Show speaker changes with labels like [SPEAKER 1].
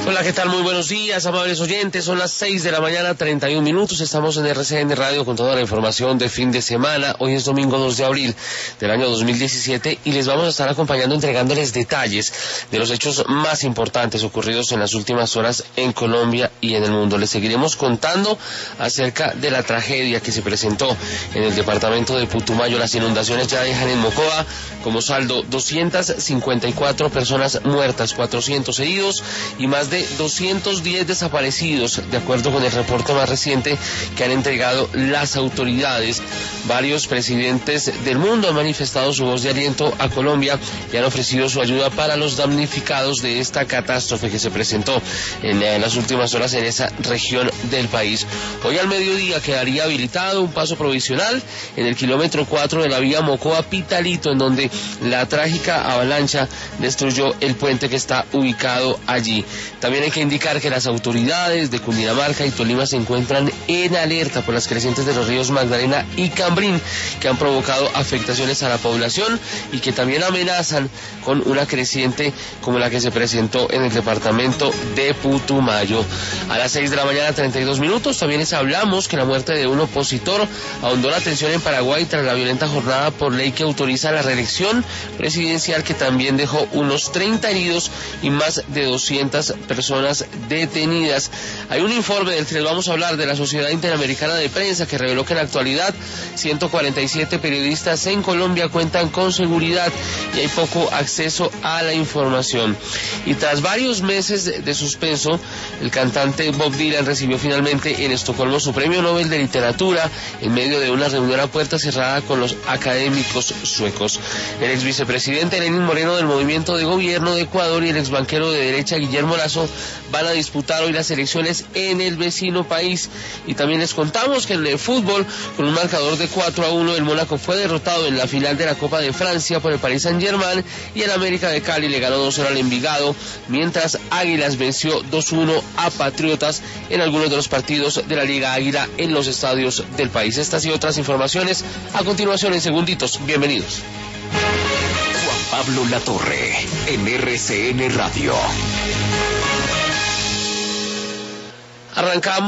[SPEAKER 1] Hola, ¿qué tal? Muy buenos días, amables oyentes. Son las 6 de la mañana, 31 minutos. Estamos en RCN Radio con toda la información de fin de semana. Hoy es domingo 2 de abril del año 2017 y les vamos a estar acompañando entregándoles detalles de los hechos más importantes ocurridos en las últimas horas en Colombia y en el mundo. Les seguiremos contando acerca de la tragedia que se presentó en el departamento de Putumayo. Las inundaciones ya dejan en Mocoa como saldo 254 personas muertas, 400 heridos y más de 210 desaparecidos, de acuerdo con el reporte más reciente que han entregado las autoridades. Varios presidentes del mundo han manifestado su voz de aliento a Colombia y han ofrecido su ayuda para los damnificados de esta catástrofe que se presentó en las últimas horas en esa región del país. Hoy al mediodía quedaría habilitado un paso provisional en el kilómetro 4 de la vía Mocoa-Pitalito, en donde la trágica avalancha destruyó el puente que está ubicado allí. También hay que indicar que las autoridades de Cundinamarca y Tolima se encuentran en alerta por las crecientes de los ríos Magdalena y Cambrín, que han provocado afectaciones a la población y que también amenazan con una creciente como la que se presentó en el departamento de Putumayo. A las 6 de la mañana, 32 minutos, también les hablamos que la muerte de un opositor ahondó la tensión en Paraguay tras la violenta jornada por ley que autoriza la reelección presidencial, que también dejó unos 30 heridos y más de 200 personas detenidas. Hay un informe del que les vamos a hablar de la Sociedad Interamericana de Prensa que reveló que en la actualidad 147 periodistas en Colombia cuentan con seguridad y hay poco acceso a la información. Y tras varios meses de suspenso, el cantante Bob Dylan recibió finalmente en Estocolmo su premio Nobel de Literatura en medio de una reunión a puerta cerrada con los académicos suecos. El ex vicepresidente Lenín Moreno del Movimiento de Gobierno de Ecuador y el ex banquero de derecha Guillermo Lasso van a disputar hoy las elecciones en el vecino país. Y también les contamos que en el fútbol, con un marcador de 4-1, el Mónaco fue derrotado en la final de la Copa de Francia por el Paris Saint-Germain y el América de Cali le ganó 2-0 al Envigado, mientras Águilas venció 2-1 a Patriotas en algunos de los partidos de la Liga Águila en los estadios del país. Estas y otras informaciones a continuación en segunditos. Bienvenidos.
[SPEAKER 2] Juan Pablo Latorre, en RCN Radio.
[SPEAKER 1] Arrancamos